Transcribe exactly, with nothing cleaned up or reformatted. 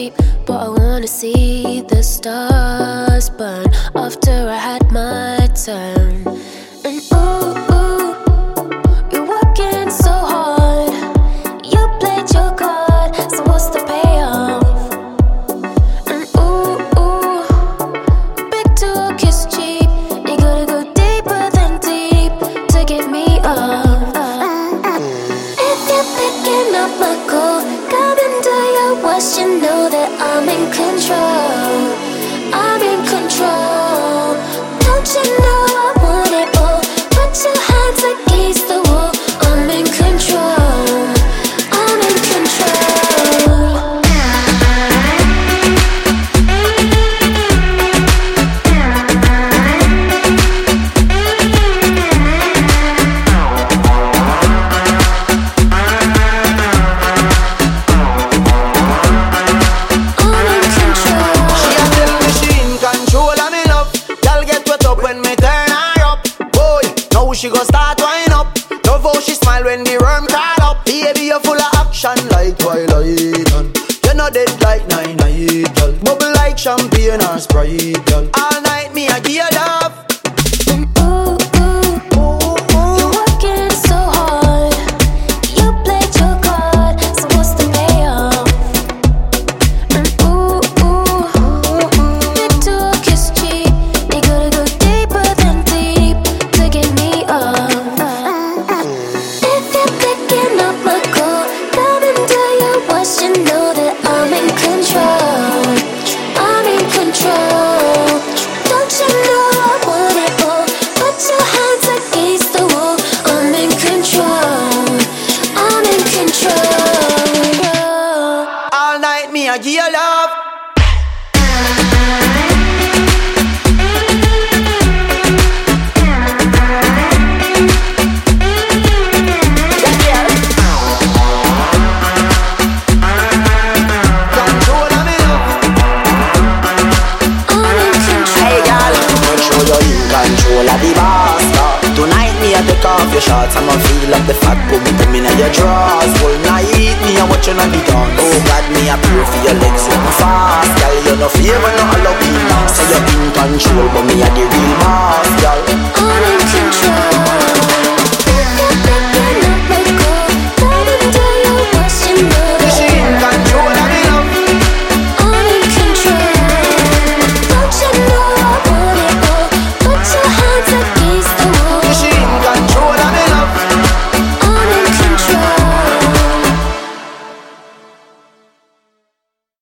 sleep, but I wanna see the stars burn after I had my turn. And ooh, ooh, you're working so hard. You played your card, so what's the payoff? And ooh, ooh, big talk is cheap. You gotta go deeper than deep to get me off. If you're picking up my call, come and do your worst, you know that I'm in control. I'm in control. Don't you know I want it all? Put your hands against the wall. I'm in control. I'm in control. She gon' start wind up. Love how she smile when the worm call up. Baby, you're full of action like Twilight. You're not dead like nine night, girl. Bubble like champagne or Sprite, girl. All night me I give you love. Ooh, ooh, ooh, you're working so hard. You played your card, so what's the payoff? And ooh, ooh, big talk is cheap. You gotta go deeper than deep to get me. If you're picking up my call, come and do your worst, you know that I'm in control. I'm in control. Don't you know I want it all? Put your hands against the wall. I'm in control. I'm in control. All night me I give you love. Take off your shorts, I'ma feel up the fat boom boom in your drawers. Whole night, me a watching on the dawn. Oh God, me a pray for your legs so fast. Girl, you no favor, no Halloween. Say you're in control, but me a the real boss.